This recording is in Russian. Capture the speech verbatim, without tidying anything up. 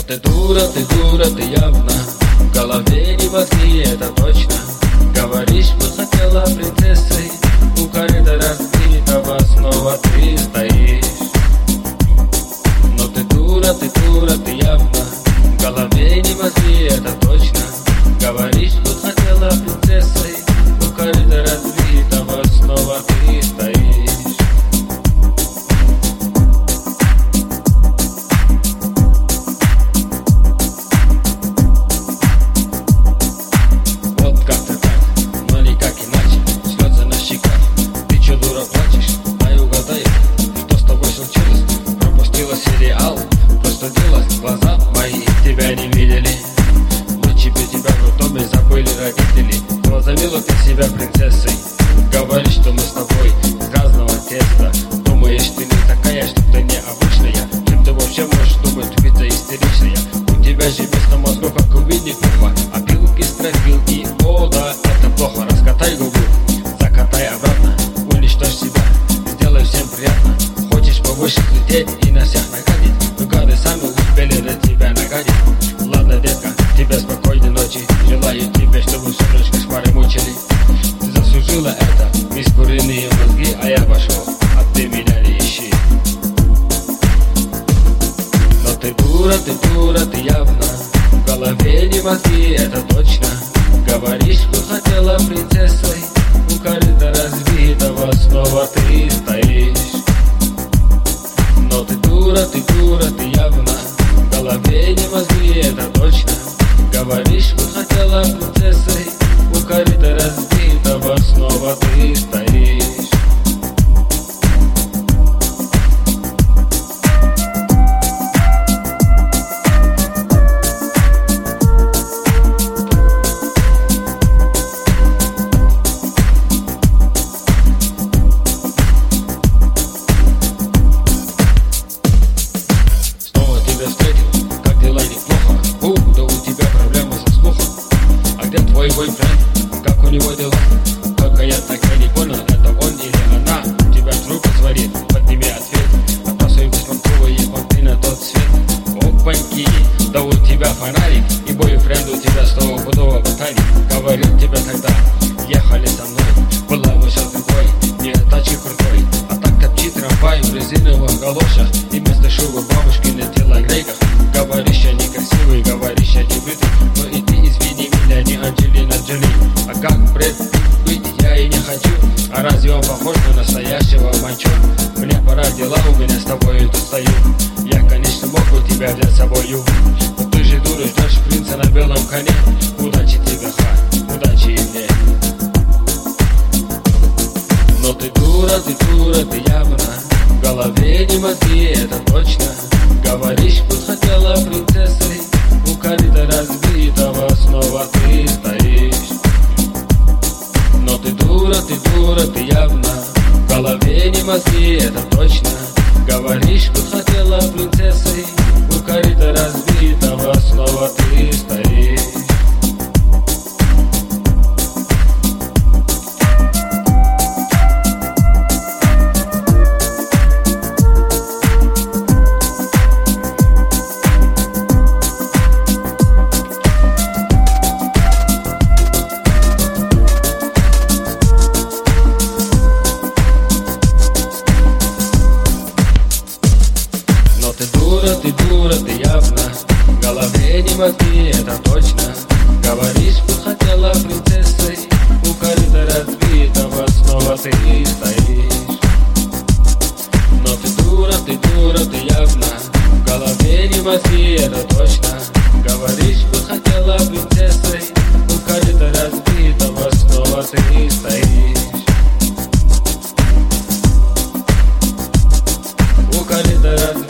ты дура, ты дура, ты явно. В голове не мозги, это точно. Говоришь, что хотела принцессой. У корыта разбитого снова ты стоишь. Но ты дура, ты дура, ты явно. В голове не мозги, это точно. Говоришь, что хотела принцессой. У корыта разбитого снова ты стоишь. Глаза мои тебя не видели. Лучше бы тебя в роддоме забыли родители. Но завела ты себя принцессой. Говоришь, что мы с тобой из разного теста. Думаешь, ты не такая, что ты необычная. Чем ты вообще можешь думать, тупица истеричная? У тебя же вместо мозгов, как у Винни-Пуха. А пилки, стропилки, о да, это плохо. Раскатай губу, закатай обратно. Уничтожь себя, сделай всем приятно. Хочешь повыше лететь и на всех нагадить? Ну гады сами успели на тебя нагадить. Ладно, детка, тебе спокойной ночи. Желаю тебе, чтобы всю ночь кошмары мучили. Ты заслужила это, мисс куриные мозги. А я пошел, а ты меня не ищи. Но ты дура, ты дура, ты явно. В голове не мозги, это точно. Говоришь, что хотела принцессой. У корыта разбитого снова ты стоишь. Но ты дура, ты дура, ты явно. В голове не мозги, это точно. Говоришь, что хотела принцессой. У корыта разбитого снова ты стоишь. Твой бойфренд, как у него дела? Только я так и не понял, это он или она. Тебя трубку сварит, подними ответ. Отбрасывай беспонтовые понты на тот свет. Опаньки, да у тебя фонарик. И бойфренд у тебя стопудово ботаник. Говорил тебе тогда, ехали со мной. Была вышел другой, не тачки крутой. А так копчит трамвай в резиновых галошах. И вместо шубы бабушки на телогрейках. Говоришь, я некрасивый, говоришь, я не бритый. Но и ты извини меня, не Анджелина Джоли. А как Брэд быть я и не хочу. А разве он похож на настоящего манчо? Мне пора, дела у меня с тобой тут стою. Я, конечно, мог бы тебя взять с собою. Но ты же дура, ждешь принца на белом коне. Удачи тебе, ха, удачи и мне. Но ты дура, ты дура, ты явно. В голове не мозги, это точно. Говоришь, что хотела принцессой. У корыта разбитого снова ты стоишь. Но ты дура, ты дура, ты явно. В голове не мозги, это точно. Говоришь, что хотела принцессой. У корыта разбитого снова ты стоишь. Ты дура, ты дура, ты явно. В голове не мозги, это точно. Говоришь, что хотела принцессой. У корыта разбитого снова ты стоишь. Но ты дура, ты дура, ты явно. В голове не мозги, это точно. Говоришь, что хотела принцессой. У корыта разбитого снова ты стоишь. У корыта разбитого